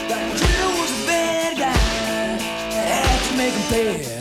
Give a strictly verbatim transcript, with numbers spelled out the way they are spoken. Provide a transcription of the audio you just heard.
That Drill was a bad guy. I had to make him pay.